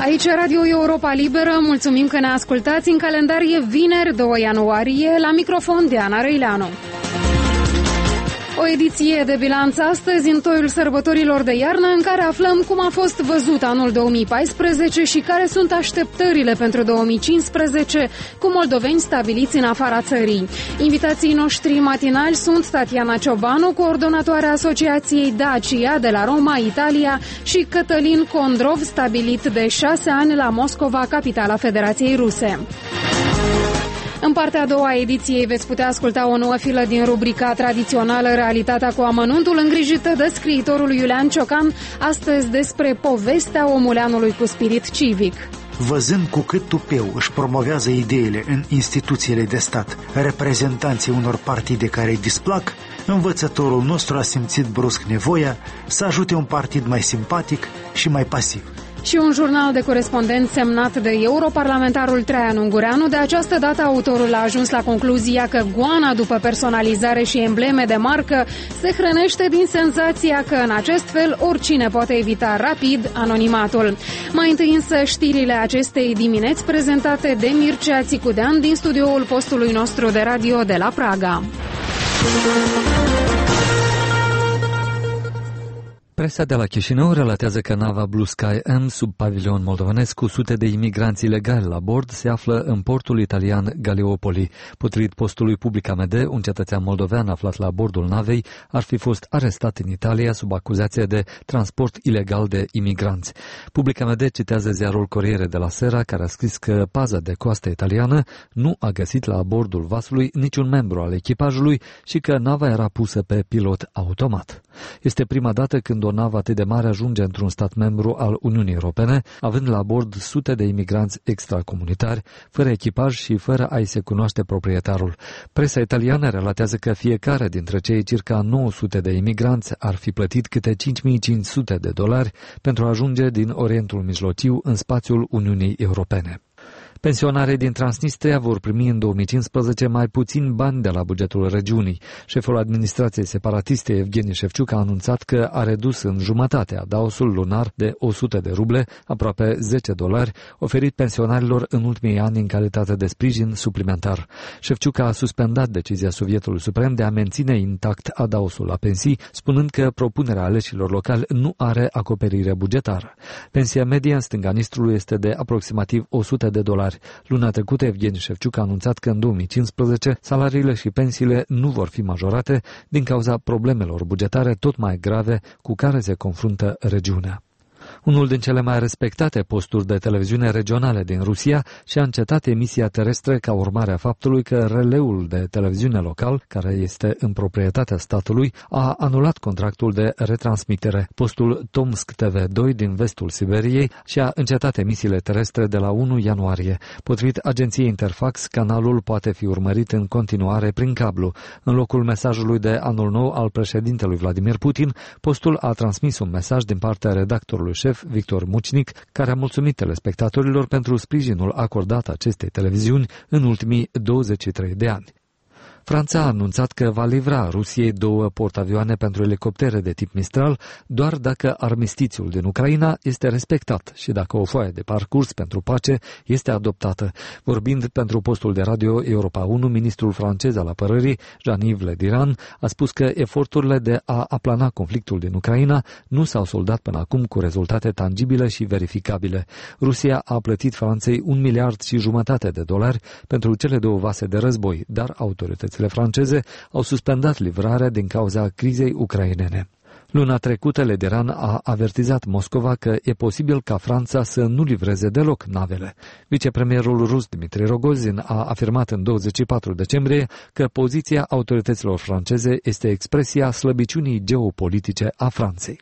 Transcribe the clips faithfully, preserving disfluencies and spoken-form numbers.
Aici Radio Europa Liberă, mulțumim că ne ascultați. În calendar e vineri, doi ianuarie, la microfon Diana Răileanu. O ediție de bilanț astăzi în toiul sărbătorilor de iarnă, în care aflăm cum a fost văzut anul două mii paisprezece și care sunt așteptările pentru două mii cincisprezece cu moldoveni stabiliți în afara țării. Invitații noștri matinali sunt Tatiana Ciobanu, coordonatoarea Asociației Dacia de la Roma, Italia, și Cătălin Condrov, stabilit de șase ani la Moscova, capitala Federației Ruse. În partea a doua a ediției veți putea asculta o nouă filă din rubrica tradițională Realitatea cu amănuntul, îngrijită de scriitorul Iulian Ciocan, astăzi despre povestea omuleanului cu spirit civic. Văzând cu cât tupeu își promovează ideile în instituțiile de stat reprezentanții unor partide care îi displac, învățătorul nostru a simțit brusc nevoia să ajute un partid mai simpatic și mai pasiv. Și un jurnal de corespondent semnat de europarlamentarul Traian Ungureanu. De această dată autorul a ajuns la concluzia că goana după personalizare și embleme de marcă se hrănește din senzația că în acest fel oricine poate evita rapid anonimatul. Mai întâi însă știrile acestei dimineți prezentate de Mircea Țicudean din studioul postului nostru de radio de la Praga. Presa de la Chișinău relatează că nava Blue Sky M, sub pavilion moldovenesc, cu sute de imigranți ilegali la bord, se află în portul italian Galeopoli. Potrivit postului Publica Mede, un cetățean moldovean aflat la bordul navei ar fi fost arestat în Italia sub acuzație de transport ilegal de imigranți. Publica Mede citează ziarul Corriere della Sera, care a scris că paza de coastă italiană nu a găsit la bordul vasului niciun membru al echipajului și că nava era pusă pe pilot automat. Este prima dată când o navă atât de mare ajunge într-un stat membru al Uniunii Europene, având la bord sute de imigranți extracomunitari, fără echipaj și fără a-i se cunoaște proprietarul. Presa italiană relatează că fiecare dintre cei circa nouă sute de imigranți ar fi plătit câte cinci mii cinci sute de dolari pentru a ajunge din Orientul Mijlociu în spațiul Uniunii Europene. Pensionarii din Transnistria vor primi în două mii cincisprezece mai puțin bani de la bugetul regiunii. Șeful administrației separatiste, Evgeni Șefciuc, a anunțat că a redus în jumătate adaosul lunar de o sută de ruble, aproape zece dolari, oferit pensionarilor în ultimii ani în calitate de sprijin suplimentar. Șefciuc a suspendat decizia Sovietului Suprem de a menține intact adaosul la pensii, spunând că propunerea aleșilor locali nu are acoperire bugetară. Pensia medie în stânga Nistrului este de aproximativ o sută de dolari. Luna trecută, Evgeni Șefciuc a anunțat că în două mii cincisprezece salariile și pensiile nu vor fi majorate din cauza problemelor bugetare tot mai grave cu care se confruntă regiunea. Unul din cele mai respectate posturi de televiziune regionale din Rusia și-a încetat emisia terestră ca urmare a faptului că releul de televiziune local, care este în proprietatea statului, a anulat contractul de retransmitere. Postul Tomsk T V doi din vestul Siberiei și-a încetat emisiile terestre de la unu ianuarie. Potrivit agenției Interfax, canalul poate fi urmărit în continuare prin cablu. În locul mesajului de anul nou al președintelui Vladimir Putin, postul a transmis un mesaj din partea redactorului șef Victor Mucnic, care a mulțumit telespectatorilor pentru sprijinul acordat acestei televiziuni în ultimii douăzeci și trei de ani. Franța a anunțat că va livra Rusiei două portavioane pentru elicoptere de tip Mistral doar dacă armistițiul din Ucraina este respectat și dacă o foaie de parcurs pentru pace este adoptată. Vorbind pentru postul de radio Europa unu, ministrul francez al apărării, Jean-Yves Le Drian, a spus că eforturile de a aplana conflictul din Ucraina nu s-au soldat până acum cu rezultate tangibile și verificabile. Rusia a plătit Franței un miliard și jumătate de dolari pentru cele două vase de război, dar autoritățile franceze au suspendat livrarea din cauza crizei ucrainene. Luna trecută, Le Drian a avertizat Moscova că e posibil ca Franța să nu livreze deloc navele. Vicepremierul rus Dmitri Rogozin a afirmat în douăzeci și patru decembrie că poziția autorităților franceze este expresia slăbiciunii geopolitice a Franței.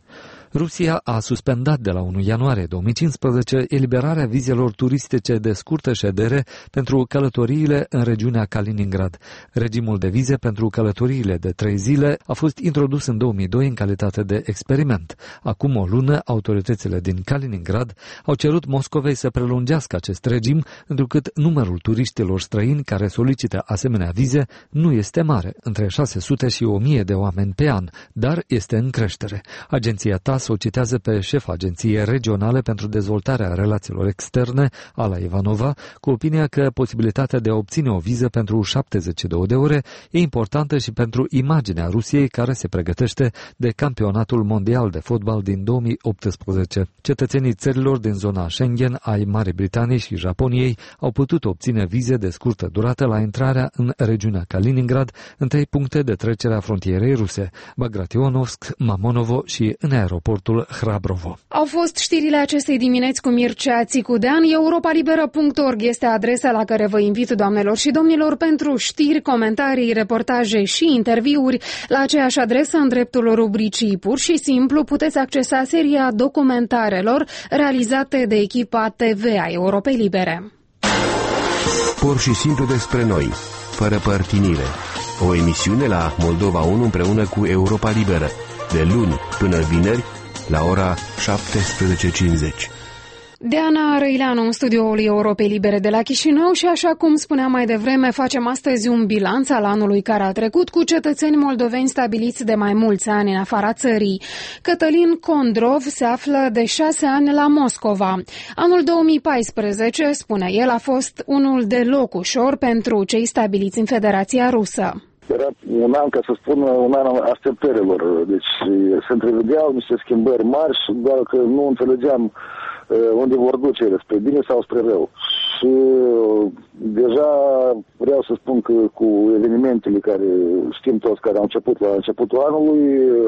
Rusia a suspendat de la unu ianuarie două mii cincisprezece eliberarea vizelor turistice de scurtă ședere pentru călătoriile în regiunea Kaliningrad. Regimul de vize pentru călătoriile de trei zile a fost introdus în două mii doi în calitate de experiment. Acum o lună, autoritățile din Kaliningrad au cerut Moscovei să prelungească acest regim, întrucât numărul turiștilor străini care solicită asemenea vize nu este mare, între șase sute și o mie de oameni pe an, dar este în creștere. Agenția T A TASS o citează pe șefa Agenției Regionale pentru Dezvoltarea Relațiilor Externe, Ala Ivanova, cu opinia că posibilitatea de a obține o viză pentru șaptezeci și două de ore e importantă și pentru imaginea Rusiei, care se pregătește de campionatul mondial de fotbal din două mii optsprezece. Cetățenii țărilor din zona Schengen, ai Marii Britanii și Japoniei au putut obține vize de scurtă durată la intrarea în regiunea Kaliningrad, în trei puncte de trecere a frontierei ruse, Bagrationovsk, Mamonovo și în aeroportul Hrabrovo. Au fost știrile acestei dimineți cu Mircea Țicudean. europa liberă punct org este adresa la care vă invit, doamnelor și domnilor, pentru știri, comentarii, reportaje și interviuri. La aceeași adresă, în dreptul rubricii Pur și Simplu, puteți accesa seria documentarelor realizate de echipa T V a Europei Libere. Pur și simplu despre noi, fără părtinire. O emisiune la Moldova unu împreună cu Europa Liberă, de luni până vineri, la ora șaptesprezece cincizeci. Diana Răileanu, în studioul Europei Libere de la Chișinău, și așa cum spuneam mai devreme, facem astăzi un bilanț al anului care a trecut cu cetățeni moldoveni stabiliți de mai mulți ani în afara țării. Cătălin Condrov se află de șase ani la Moscova. Anul două mii paisprezece, spune el, a fost unul deloc ușor pentru cei stabiliți în Federația Rusă. Era un an, ca să spun, un an așteptărilor. Deci se întrevedeau niște schimbări mari, doar că nu înțelegeam unde vor duce ele, spre bine sau spre rău. Și deja vreau să spun că cu evenimentele care știm toți, care au început la începutul anului,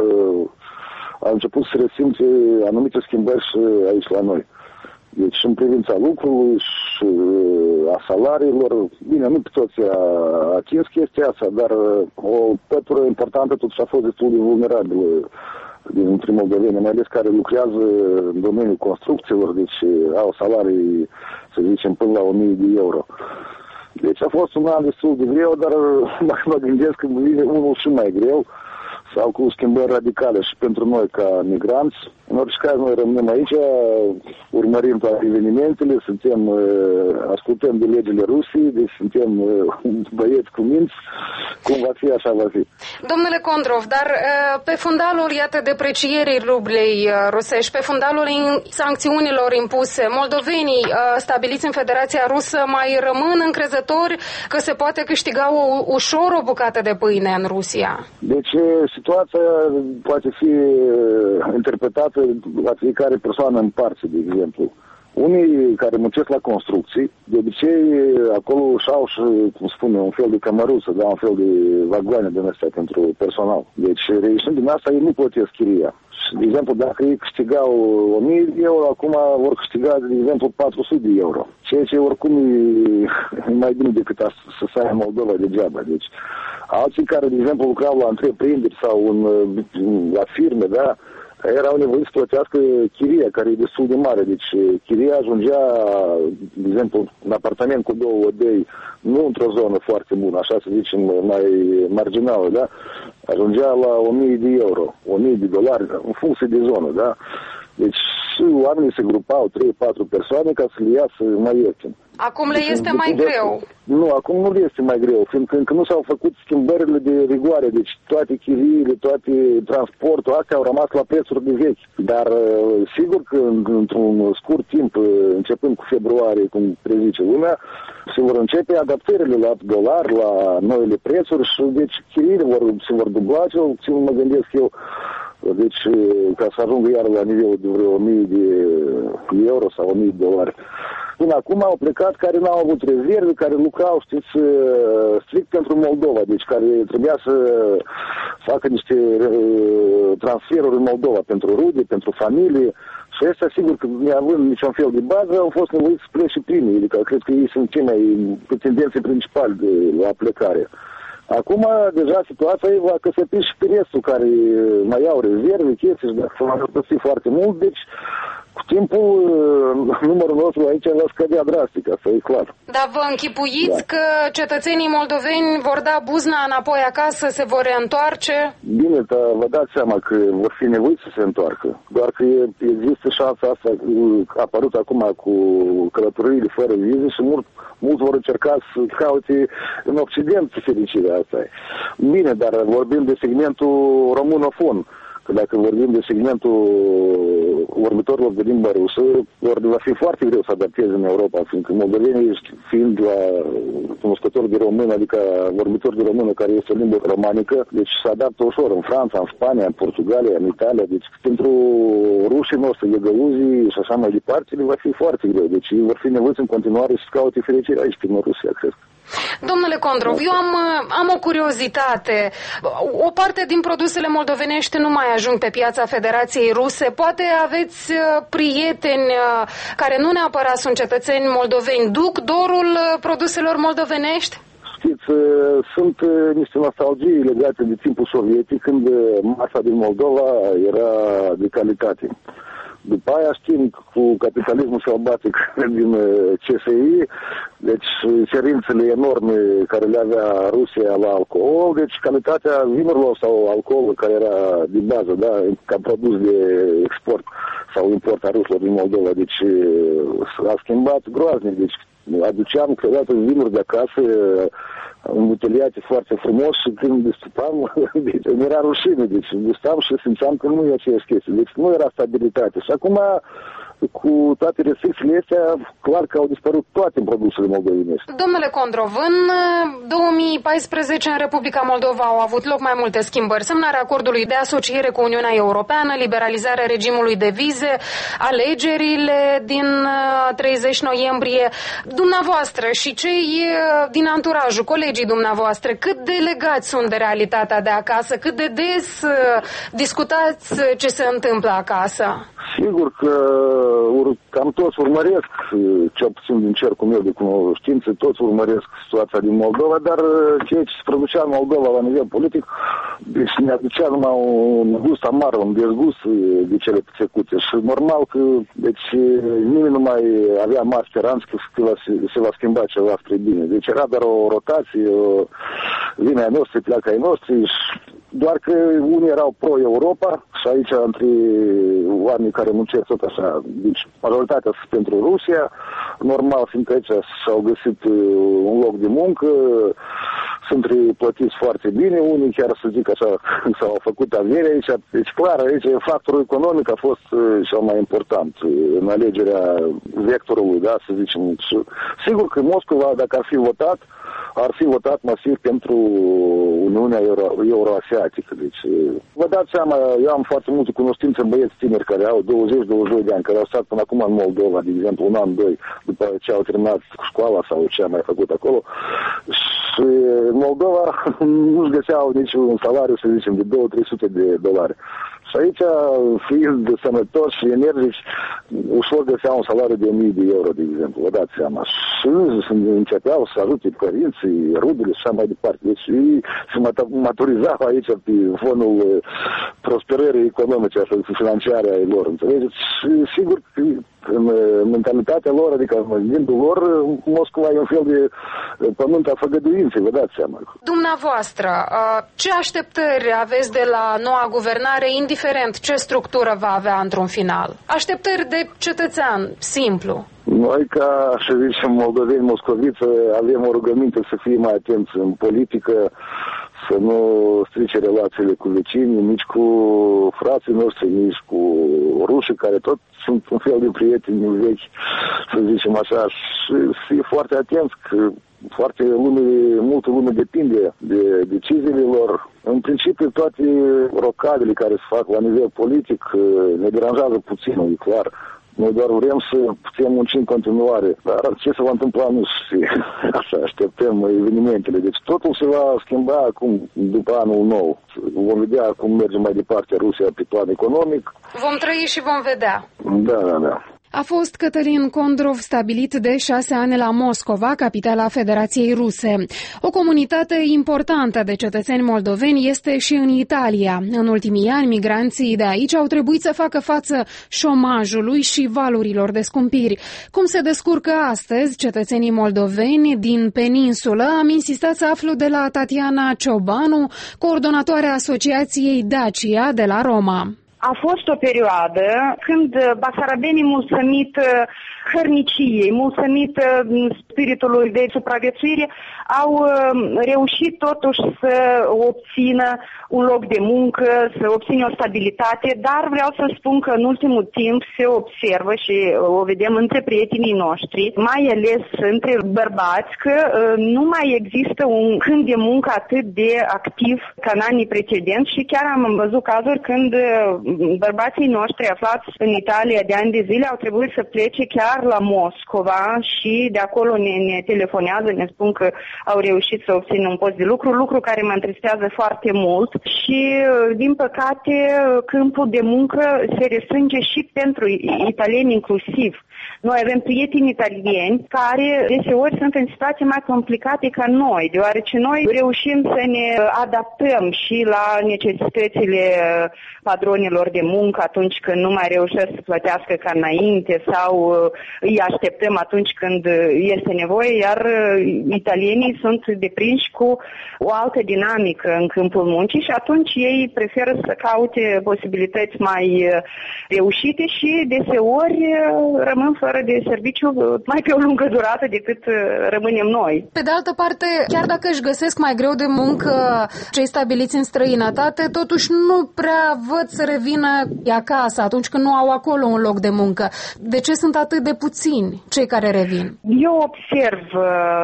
au început să resimte anumite schimbări și aici la noi. Deci în privința lucrului și a salariilor, bine, nu pe toți a atins chestia asta, dar o pătură importantă totuși a fost destul de vulnerabilă dintre moldoveni, mai ales care lucrează în domeniul construcțiilor, deci au salarii, să zicem, până la o mie de euro. Deci a fost un an destul de greu, dar mă gândesc că vine unul și mai greu, sau cu schimbări radicale și pentru noi ca migranți. În orice caz, noi rămânem aici, urmărim toate evenimentele, suntem, ascultăm de legile Rusiei, deci suntem băieți cu minți, cum va fi, așa va fi. Domnule Condrov, dar pe fundalul, iată, deprecierii rublei rusești, pe fundalul sancțiunilor impuse, moldovenii stabiliți în Federația Rusă mai rămân încrezători că se poate câștiga o, ușor o bucată de pâine în Rusia? Deci, situația poate fi interpretată la fiecare persoană în parte, de exemplu. Unii care muncesc la construcții, de obicei acolo și-au și, cum spune, un fel de cămăruță, da, un fel de vagoane din astea pentru personal. Deci, reieșind din asta, ei nu plătesc chiria. De exemplu, dacă ei câștigau o mie de euro, acum vor câștiga, de exemplu, patru sute de euro. Ceea ce oricum e mai bine decât să stai în Moldova degeaba. Deci, alții care, de exemplu, lucrau la întreprinderi sau în, la firme, da, erau nevoiți să plătească chiria, care e destul de mare. Deci chiria ajungea, de exemplu, în apartament cu două odăi, nu într-o zonă foarte bună, așa să zicem, mai marginală, da? Ajungea la o mie de euro, o mie de dolari, în funcție de zonă, da? Deci oamenii se grupau trei patru persoane ca să le iasă mai ieftin. Acum le este mai greu. Nu, acum nu le este mai greu, fiindcă încă nu s-au făcut schimbările de rigoare, deci toate chiriile, toate transportul, astea au rămas la prețuri de vechi. Dar sigur că într-un scurt timp, începând cu februarie, cum prezice lumea, se vor începe adaptările la dolar, la noile prețuri și deci chiriile vor, se vor dubla, cel puțin mă gândesc eu. Deci, ca să ajungă iar la nivelul de vreo o mie de euro sau o mie de dolari. Până acum au plecat care n-au avut rezerve, care lucrau, știți, strict pentru Moldova, deci care trebuia să facă niște transferuri în Moldova pentru rude, pentru familie. Și asta, sigur că neavând niciun fel de bază, au fost nevoiți să plece primii, adică cred că ei sunt cei mai pretendenții principali de la plecare. Acum, deja, situația va căsăpi și pe restul care mai au rezerve, chestii, și dacă s-a răpăsit foarte mult, deci cu timpul numărul nostru aici va scădea drastic, asta e clar. Dar vă închipuiți da. că cetățenii moldoveni vor da buzna înapoi acasă, se vor reîntoarce? Bine, dar vă dați seama că vor fi nevoiți să se întoarcă. Doar că există șansa asta a apărut acum cu călătoriile fără vize și mult, mulți vor încerca să caute în Occident fericirea asta. Bine, dar vorbim de segmentul românofon, Că dacă vorbim de segmentul vorbitorilor de limba rusă, ori va fi foarte greu să adapteze în Europa, fiindcă moldovenii, fiind la cunoscători de română, adică vorbitori de română, care este o limbă romanică, deci se adaptă ușor în Franța, în Spania, în Portugalia, în Italia. Deci pentru rușii noștri, găgăuzii și așa mai departe, le va fi foarte greu. Deci vor fi nevoiți în continuare să caute fericire aici, prin Rusia, cred. Domnule Condrov, eu am, am o curiozitate. O parte din produsele moldovenești nu mai ajung pe piața Federației Ruse. Poate aveți prieteni care nu neapărat sunt cetățeni moldoveni. Duc dorul produselor moldovenești? Știți, sunt niște nostalgii legate de timpul sovietic, când masa din Moldova era de calitate. După aia știm, cu capitalismul sălbatic din C S I, deci cerințele enorme care le avea Rusia la alcool, deci calitatea vinurilor sau alcoolul care era de bază, da, ca produs de export sau import a rusilor din Moldova, deci s-a schimbat groaznic, deci aduceam câteodată vinuri de acasă îmbuteliate foarte frumos și când destupam, deci îmi era rușine, deci gustam și simțeam că nu e aceeași chestie, deci nu era stabilitate. Și acum, cu toate restricțiile astea, clar că au dispărut toate produsele moldovenești. Domnule Condrov, în două mii paisprezece în Republica Moldova au avut loc mai multe schimbări. Semnarea acordului de asociere cu Uniunea Europeană, liberalizarea regimului de vize, alegerile din treizeci noiembrie. Dumneavoastră și cei din anturajul, colegii dumneavoastră, cât de legați sunt de realitatea de acasă? Cât de des discutați ce se întâmplă acasă? Sigur că cam toți urmăresc, cel puțin din cercul meu de cunoștințe, toți urmăresc situația din Moldova, dar ceea ce se producea în Moldova la nivel politic, deci ne aducea numai un gust amar, un dezgust de cele trecute. Și normal că deci, nimeni nu mai avea mari speranțe că se va schimba ceva spre bine. Deci era doar o rotație, vine ai noștri, pleacă ai noștri, doar că unii erau pro-Europa și aici între oamenii care muncesc tot așa, deci majoritatea sunt pentru Rusia, normal fiindcă aici s-au găsit un loc de muncă, sunt plătiți foarte bine, unii chiar să zic așa s-au făcut avere aici, deci clar aici factorul economic a fost cel mai important în alegerea vectorului, da, să zicem. Sigur că Moscova, dacă ar fi votat, ar fi votat masiv pentru Uniunea Euro- Euroasiatică. Deci, vă dați seama, eu am foarte multe cunoștințe în băieți tineri care au douăzeci douăzeci și doi de ani, care au stat până acum în Moldova, de exemplu, un an, doi, după ce au terminat școala sau ce a mai făcut acolo. Și în Moldova nu-și găseau nici un salariu, să zicem, de două trei sute de dolari. Și aici, fiind sănătoși și energici, ușor găseau un salariu de o mie de euro, de exemplu, vă dați seama. Și începeau să ajute părinții, rudele și așa mai departe. Deci ei se maturizau aici pe fonul prosperării economice și financiare a lor, înțelegeți? Și sigur că în mentalitatea lor, adică în gândul lor, Moscova e un fel de pământ a făgăduinței, vă dați seama. Dumneavoastră, ce așteptări aveți de la noua guvernare, indiferent ce structură va avea într-un final? Așteptări de cetățean, simplu. Noi, ca, să zicem, moldoveni, moscoviți, avem o rugăminte să fim mai atenți în politică, să nu strice relațiile cu vecinii, nici cu frații noștri, nici cu rușii, care tot sunt un fel de prieteni vechi, să zicem așa, și să fie foarte atenți, că foarte lume, multă lume depinde de deciziile lor. În principiu, toate rocadele care se fac la nivel politic ne deranjează puțin, e clar. Noi doar vrem să putem munci în continuare. Dar ce se va întâmpla nu știu. Așa, așteptăm evenimentele. Deci totul se va schimba acum, după anul nou. Vom vedea cum merge mai departe Rusia pe plan economic. Vom trăi și vom vedea. Da, da, da. A fost Cătălin Condrov, stabilit de șase ani la Moscova, capitala Federației Ruse. O comunitate importantă de cetățeni moldoveni este și în Italia. În ultimii ani, migranții de aici au trebuit să facă față șomajului și valurilor de scumpiri. Cum se descurcă astăzi cetățenii moldoveni din peninsulă? Am insistat să aflu de la Tatiana Ciobanu, coordonatoarea Asociației Dacia de la Roma. A fost o perioadă când basarabenii mulțumit hărniciei, mulțumit spiritului de supraviețuire, au reușit totuși să obțină un loc de muncă, să obțină o stabilitate, dar vreau să spun că în ultimul timp se observă și o vedem între prietenii noștri, mai ales între bărbați, că nu mai există un câmp de muncă atât de activ ca în anii precedenți și chiar am văzut cazuri când bărbații noștri aflați în Italia de ani de zile au trebuit să plece chiar la Moscova și de acolo ne, ne telefonează, ne spun că au reușit să obțină un post de lucru, lucru care mă întristează foarte mult și, din păcate, câmpul de muncă se restrânge și pentru italieni inclusiv. Noi avem prieteni italieni care deseori sunt în situații mai complicate ca noi, deoarece noi reușim să ne adaptăm și la necesitățile padronilor de muncă atunci când nu mai reușesc să plătească ca înainte sau îi așteptăm atunci când este nevoie, iar italienii sunt deprinși cu o altă dinamică în câmpul muncii și atunci ei preferă să caute posibilități mai reușite și deseori rămân fără de serviciu mai pe o lungă durată decât rămânem noi. Pe de altă parte, chiar dacă își găsesc mai greu de muncă cei stabiliți în străinătate, totuși nu prea văd să revină acasă atunci când nu au acolo un loc de muncă. De ce sunt atât de puțini cei care revin? Eu observ uh,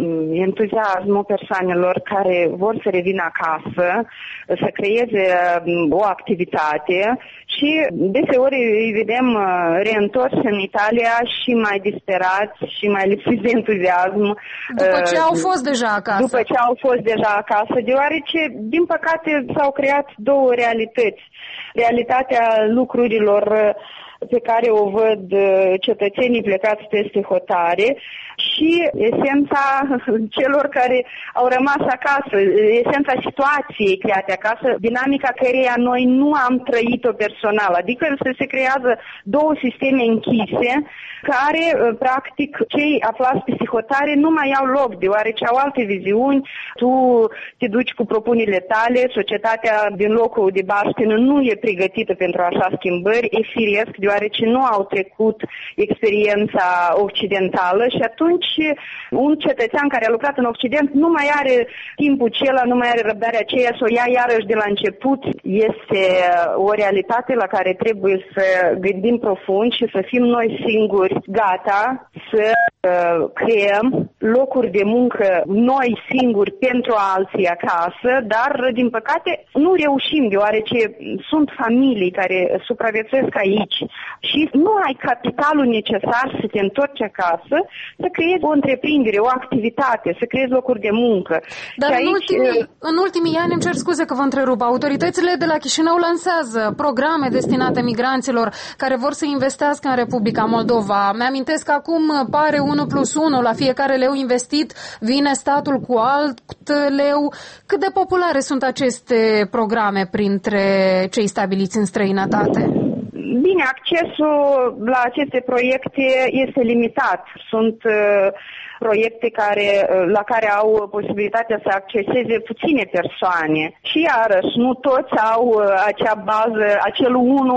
entuziasmul persoanelor care vor să revină acasă, să creeze uh, o activitate și deseori îi vedem uh, reîntorși în Italia și mai disperați și mai lipsiți de entuziasm. După ce au fost deja acasă. După ce au fost deja acasă, deoarece, din păcate, s-au creat două realități. Realitatea lucrurilor pe care o văd cetățenii plecați peste hotare și esența celor care au rămas acasă, esența situației create acasă, dinamica căreia noi nu am trăit-o personal. Adică se creează două sisteme închise care, practic, cei aflați pe hotare nu mai au loc, deoarece au alte viziuni. Tu te duci cu propunerile tale, societatea din locul de baștină nu e pregătită pentru așa schimbări, e firesc, deoarece nu au trecut experiența occidentală și atunci un cetățean care a lucrat în Occident nu mai are timpul acela, nu mai are răbdarea aceea să o ia iarăși de la început. Este o realitate la care trebuie să gândim profund și să fim noi singuri gata să uh, creăm locuri de muncă noi singuri pentru alții acasă, dar din păcate nu reușim, deoarece sunt familii care supraviețuiesc aici și nu ai capitalul necesar să te întorci acasă, să creezi o întreprindere, o activitate, să creezi locuri de muncă. Dar și în, aici, ultimii, în ultimii ani, îmi cer scuze că vă întrerup, autoritățile de la Chișinău lansează programe destinate migranților care vor să investească în Republica Moldova. Mi-amintesc că acum pare unu plus unu, la fiecare leu investit vine statul cu alt leu. Cât de populare sunt aceste programe printre cei stabiliți în străinătate? Bine, accesul la aceste proiecte este limitat. Sunt uh, proiecte care, la care au posibilitatea să acceseze puține persoane. Și iarăși, nu toți au acea bază, acel unu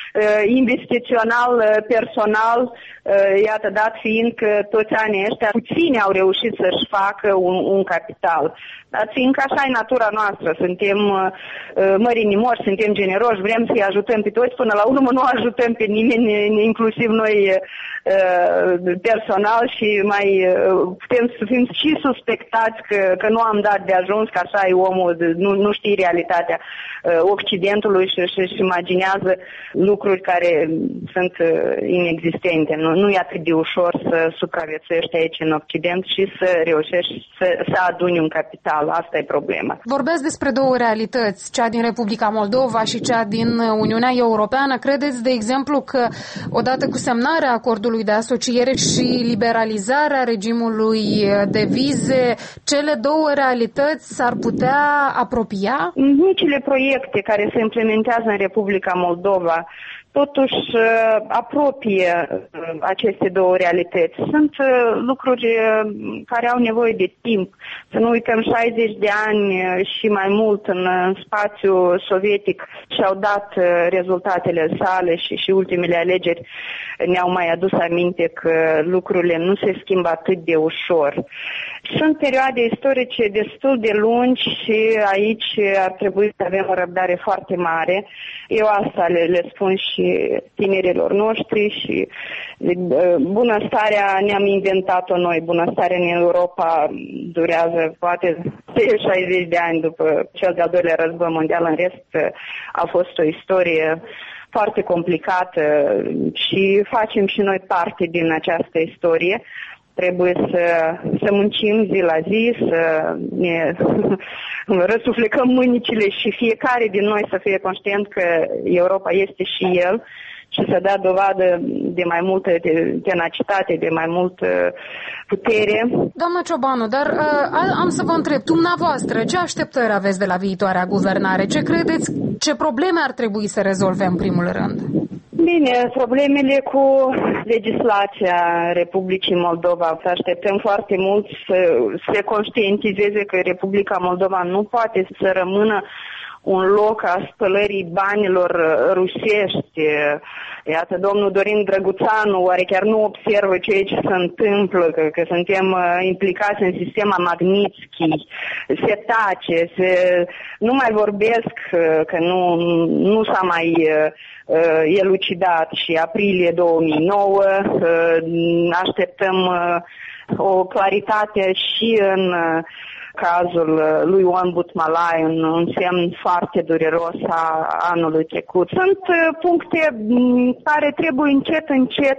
investițional personal, iată, dat fiind că toți anii ăștia puțini au reușit să-și facă un, un capital. Dar fiindcă așa e natura noastră, suntem mărinimori, suntem generoși, vrem să-i ajutăm pe toți, până la urmă nu ajutăm pe nimeni, inclusiv noi personal și mai putem să fim și suspectați că, că nu am dat de ajuns, că așa e omul, nu, nu știe realitatea Occidentului și își imaginează lucruri care sunt inexistente. Nu, nu e atât de ușor să supraviețuiești aici în Occident și să reușești să, să aduni un capital. Asta e problema. Vorbeați despre două realități, cea din Republica Moldova și cea din Uniunea Europeană. Credeți, de exemplu, că odată cu semnarea acordului de asociere și liberalizarea regimului de vize, cele două realități s-ar putea apropia? Micile proiecte care se implementează în Republica Moldova totuși apropie aceste două realități. Sunt lucruri care au nevoie de timp. Să nu uităm, șaizeci de ani și mai mult în spațiul sovietic și-au dat rezultatele sale și, și ultimele alegeri ne-au mai adus aminte că lucrurile nu se schimbă atât de ușor. Sunt perioade istorice destul de lungi și aici ar trebui să avem o răbdare foarte mare. Eu asta le, le spun și tinerilor noștri și bunăstarea ne-am inventat-o noi. Bunăstarea în Europa durează poate șaizeci de ani după cel de-al doilea război mondial. În rest a fost o istorie foarte complicată și facem și noi parte din această istorie. Trebuie să, să muncim zi la zi, să ne răsuflecăm mânicile și fiecare din noi să fie conștient că Europa este și el și să dea dovadă de mai multă tenacitate, de mai multă putere. Doamna Ciobanu, dar uh, am să vă întreb, dumneavoastră, ce așteptări aveți de la viitoarea guvernare? Ce credeți, ce probleme ar trebui să rezolve în primul rând? Bine, problemele cu legislația Republicii Moldova. Așteptăm foarte mult să se conștientizeze că Republica Moldova nu poate să rămână un loc a spălării banilor rusești. Iată, domnul Dorin Drăguțanu oare chiar nu observă ceea ce se întâmplă, că, că suntem implicați în sistema Magnitsky, se tace, se, nu mai vorbesc că nu, nu s-a mai uh, elucidat și aprilie două mii nouă, uh, așteptăm uh, o claritate și în uh, cazul lui Ion Butmalai, un, un semn foarte dureros a anului trecut. Sunt uh, puncte care trebuie încet, încet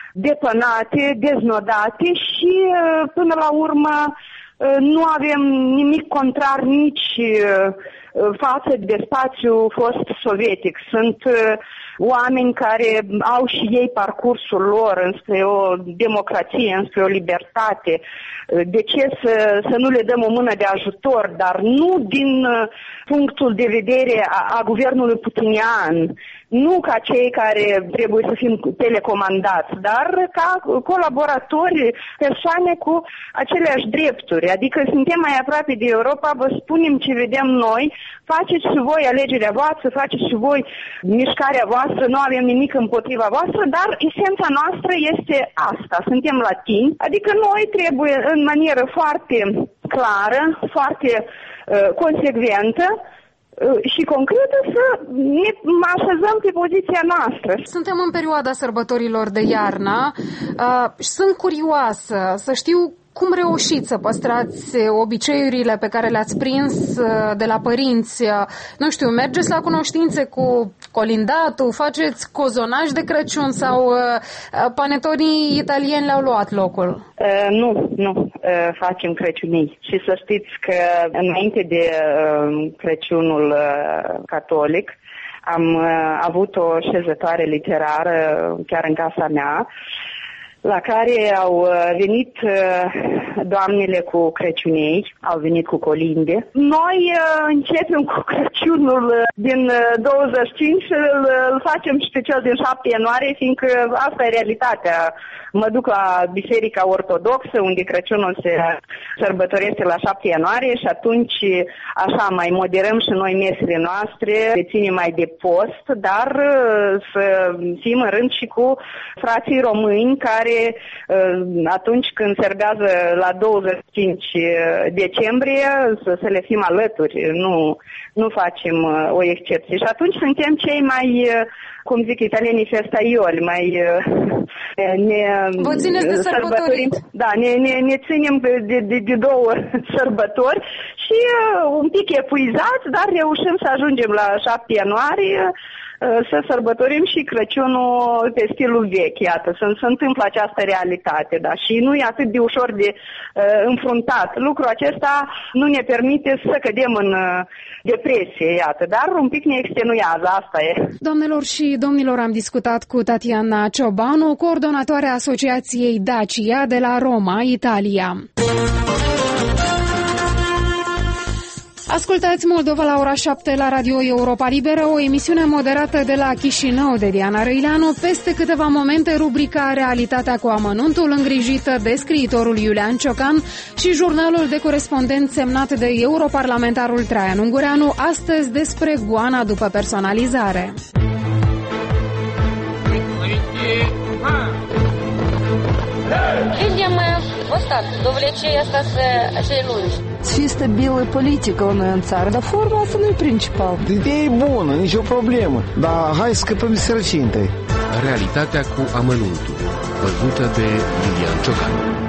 depănate, deznodate și uh, până la urmă uh, nu avem nimic contrar nici uh, față de spațiul fost sovietic. Sunt uh, oameni care au și ei parcursul lor înspre o democrație, înspre o libertate. De ce să, să nu le dăm o mână de ajutor, dar nu din punctul de vedere a, a guvernului putinian, nu ca cei care trebuie să fim telecomandați, dar ca colaboratori, persoane cu aceleași drepturi. Adică suntem mai aproape de Europa, vă spunem ce vedem noi, faceți și voi alegerea voastră, faceți și voi mișcarea voastră, nu avem nimic împotriva voastră, dar esența noastră este asta, suntem latini, adică noi trebuie în manieră foarte clară, foarte uh, consecventă și concretă să ne așezăm pe poziția noastră. Suntem în perioada sărbătorilor de iarnă uh, și sunt curioasă să știu cum reușiți să păstrați obiceiurile pe care le-ați prins de la părinți? Nu știu, mergeți la cunoștințe cu colindatul, faceți cozonaj de Crăciun sau panettonii italieni le-au luat locul? Uh, nu, nu uh, facem Crăciunii. Și să știți că înainte de uh, Crăciunul uh, catolic am uh, avut o șezătoare literară chiar în casa mea, la care au venit doamnele cu Crăciunei, au venit cu colinde. Noi începem cu Crăciunul din douăzeci și cinci și îl facem și pe cel din șapte ianuarie, fiindcă asta e realitatea. Mă duc la Biserica Ortodoxă, unde Crăciunul se sărbătorește la șapte ianuarie și atunci așa mai moderăm și noi mesele noastre, le ținem mai de post, dar să fim în rând și cu frații români care atunci când serbează la douăzeci și cinci decembrie să, să le fim alături, nu, nu facem o excepție. Și atunci suntem cei mai, cum zic italienii, festaioli, mai ne Vă țineți de sărbători. Da, ne, ne, ne ținem de, de, de două sărbători și un pic epuizați, dar reușim să ajungem la șapte ianuarie să sărbătorim și Crăciunul pe stilul vechi, iată, să se întâmplă această realitate, da, și nu e atât de ușor de uh, înfruntat. Lucrul acesta nu ne permite să cădem în uh, depresie, iată, dar un pic ne extenuează, asta e. Doamnelor și domnilor, am discutat cu Tatiana Ciobanu, coordonatoarea Asociației Dacia de la Roma, Italia. Ascultați Moldova la ora șapte la Radio Europa Liberă, o emisiune moderată de la Chișinău de Diana Răileanu. Peste câteva momente, rubrica Realitatea cu amănuntul, îngrijită de scriitorul Iulian Ciocan, și jurnalul de corespondent semnat de europarlamentarul Traian Ungureanu, astăzi despre goana după personalizare. Видим мы вот так, до влечения остаться acei lungi. Fi stabilă politică la noi în țară, dar forma asta nu e principal. Ideea e bună, nicio problemă, dar hai să scăpăm de sărăcie întâi. Realitatea cu amănuntul, văzută de Iulian Ciocan.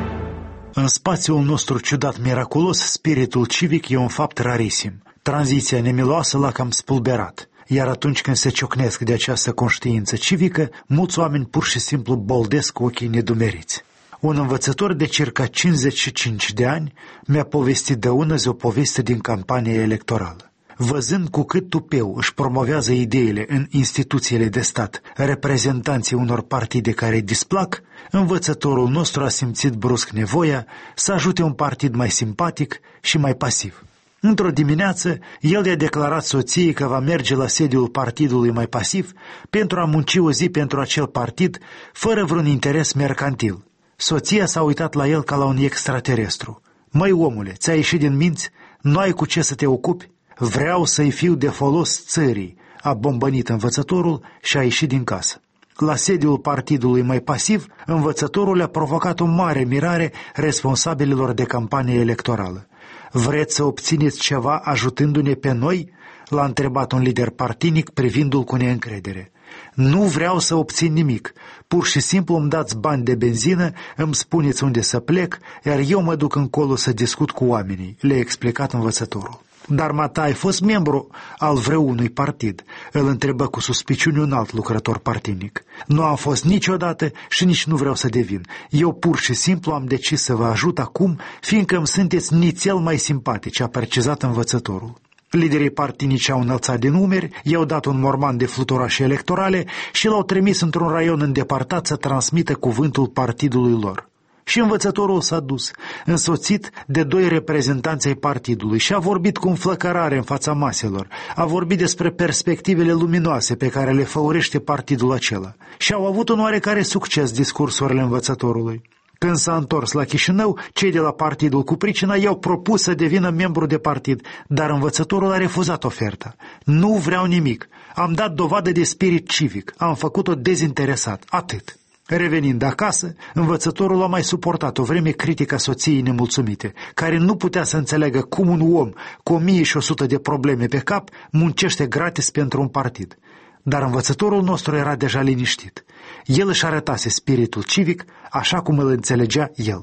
În spațiul nostru ciudat miraculos, spiritul civic e un fapt rarisim. Tranziția nemiloasă l-a cam spulberat. Iar atunci când se ciocnesc de această conștiință civică, mulți oameni pur și simplu boldesc cu ochii nedumeriți. Un învățător de circa cincizeci și cinci de ani mi-a povestit de ună zi o poveste din campania electorală. Văzând cu cât tupeu își promovează ideile în instituțiile de stat reprezentanții unor partide care îi displac, învățătorul nostru a simțit brusc nevoia să ajute un partid mai simpatic și mai pasiv. Într-o dimineață, el i-a declarat soției că va merge la sediul partidului mai pasiv pentru a munci o zi pentru acel partid, fără vreun interes mercantil. Soția s-a uitat la el ca la un extraterestru. Măi, omule, ți-a ieșit din minți? Nu ai cu ce să te ocupi? Vreau să-i fiu de folos țării, a bombănit învățătorul și a ieșit din casă. La sediul partidului mai pasiv, învățătorul a provocat o mare mirare responsabililor de campanie electorală. Vreți să obțineți ceva ajutându-ne pe noi? L-a întrebat un lider partinic privindu-l cu neîncredere. Nu vreau să obțin nimic, pur și simplu îmi dați bani de benzină, îmi spuneți unde să plec, iar eu mă duc încolo să discut cu oamenii, le-a explicat învățătorul. Dar mata, ai fost membru al vreunui partid? Îl întrebă cu suspiciune un alt lucrător partinic. Nu am fost niciodată și nici nu vreau să devin. Eu pur și simplu am decis să vă ajut acum, fiindcă îmi sunteți nițel mai simpatici, a precizat învățătorul. Liderii partinici au înălțat din umeri, i-au dat un morman de fluturașe electorale și l-au trimis într-un raion îndepărtat să transmită cuvântul partidului lor. Și învățătorul s-a dus, însoțit de doi reprezentanți ai partidului, și a vorbit cu înflăcărare în fața maselor, a vorbit despre perspectivele luminoase pe care le făurește partidul acela. Și au avut un oarecare succes discursurile învățătorului. Când s-a întors la Chișinău, cei de la partidul cu pricina i-au propus să devină membru de partid, dar învățătorul a refuzat oferta. Nu vreau nimic, am dat dovadă de spirit civic, am făcut-o dezinteresat, atât. Revenind acasă, învățătorul a mai suportat o vreme critica soției nemulțumite, care nu putea să înțeleagă cum un om cu o mie și o sută de probleme pe cap muncește gratis pentru un partid. Dar învățătorul nostru era deja liniștit. El își arătase spiritul civic așa cum îl înțelegea el.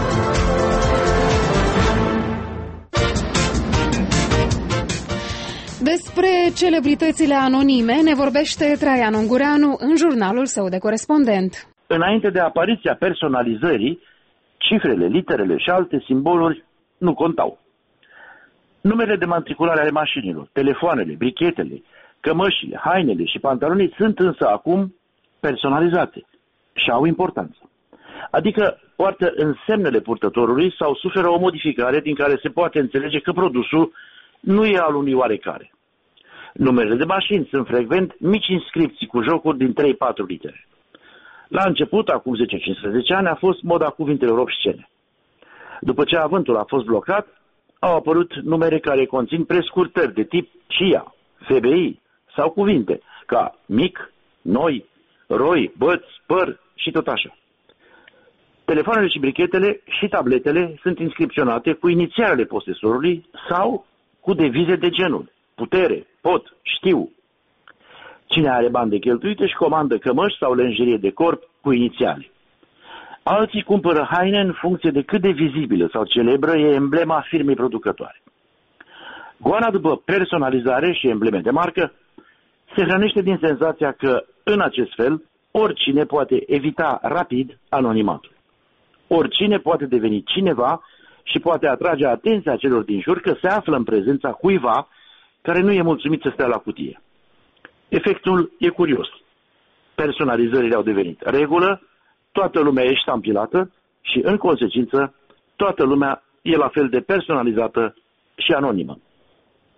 Despre celebritățile anonime ne vorbește Traian Ungureanu în jurnalul său de corespondent. Înainte de apariția personalizării, cifrele, literele și alte simboluri nu contau. Numele de matriculare ale mașinilor, telefoanele, brichetele, cămășile, hainele și pantalonii sunt însă acum personalizate și au importanță. Adică poartă însemnele purtătorului sau suferă o modificare din care se poate înțelege că produsul nu e al unui oarecare. Numerele de mașini sunt frecvent mici inscripții cu jocuri din trei patru litere. La început, acum zece cincisprezece ani, a fost moda cuvintelor obscene. După ce avântul a fost blocat, au apărut numere care conțin prescurtări de tip C I A, F B I sau cuvinte ca mic, noi, roi, băți, păr și tot așa. Telefoanele și brichetele și tabletele sunt inscripționate cu inițialele posesorului sau cu devize de genul putere, pot, știu. Cine are bani de cheltuit își comandă cămăși sau lenjerie de corp cu inițiale. Alții cumpără haine în funcție de cât de vizibilă sau celebră e emblema firmei producătoare. Goana după personalizare și embleme de marcă se hrănește din senzația că, în acest fel, oricine poate evita rapid anonimatul. Oricine poate deveni cineva și poate atrage atenția celor din jur că se află în prezența cuiva care nu e mulțumit să stea la cutie. Efectul e curios. Personalizările au devenit regulă, toată lumea e ștampilată și, în consecință, toată lumea e la fel de personalizată și anonimă.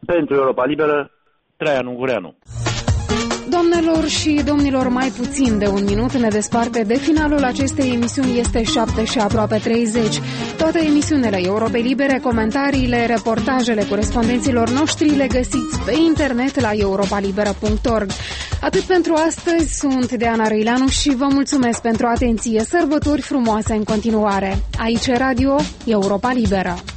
Pentru Europa Liberă, Traian Ungureanu. Doamnelor și domnilor, mai puțin de un minut ne desparte de finalul acestei emisiuni. Este șapte și aproape treizeci. Toate emisiunile Europei Libere, comentariile, reportajele corespondenților noștri le găsiți pe internet la europa liberă punct org. Atât pentru astăzi, sunt Diana Răileanu și vă mulțumesc pentru atenție. Sărbători frumoase în continuare. Aici Radio Europa Liberă.